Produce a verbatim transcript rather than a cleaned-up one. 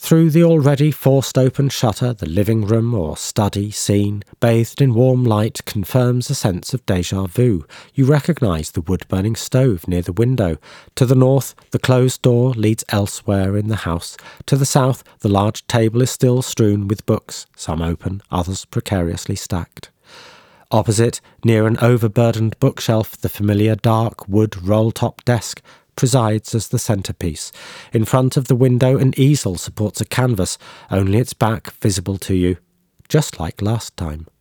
Through the already forced-open shutter, the living room or study scene, bathed in warm light, confirms a sense of déjà vu. You recognise the wood-burning stove near the window. To the north, the closed door leads elsewhere in the house. To the south, the large table is still strewn with books, some open, others precariously stacked. Opposite, near an overburdened bookshelf, the familiar dark wood roll-top desk presides as the centrepiece. In front of the window, an easel supports a canvas, only its back visible to you, just like last time.